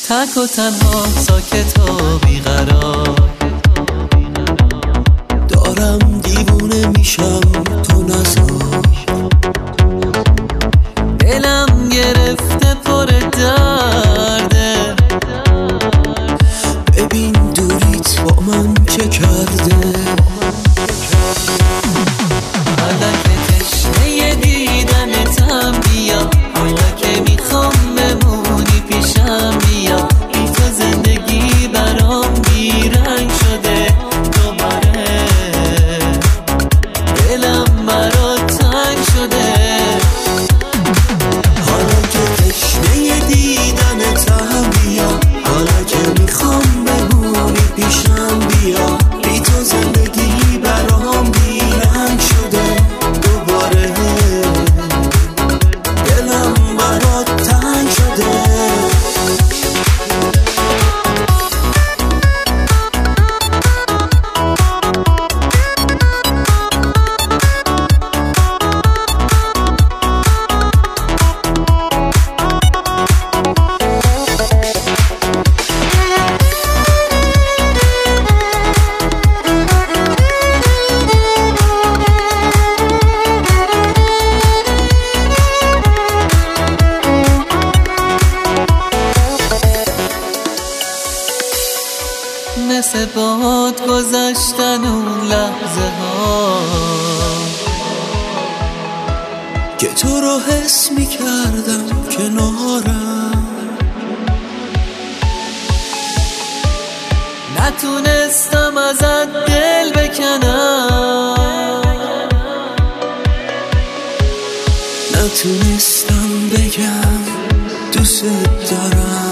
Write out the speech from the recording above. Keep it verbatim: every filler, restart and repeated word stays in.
تک و تنها ساکت و بیقرار دارم دیوونه میشم تو نزار دلم گرفته پر درده ببین دوریت با من چه کرده حالا که تشنه دیدنتم بیا حالا که میخوام بمونی پیشم بیا بی تو زندگی برام بیرنگ شده دوباره دلم برات تنگ شده حالا که تشنه دیدنتم بیا حالا که میخوام بمونی پیشم بیا بی تو زندگی برام بیرنگ شده دوباره دلم برات تنگ شده مثل باد گذشتن اون لحظه ها که تو رو حس میکردم کنارم نتونستم ازت دل بکنم نتونستم بگم دوست دارم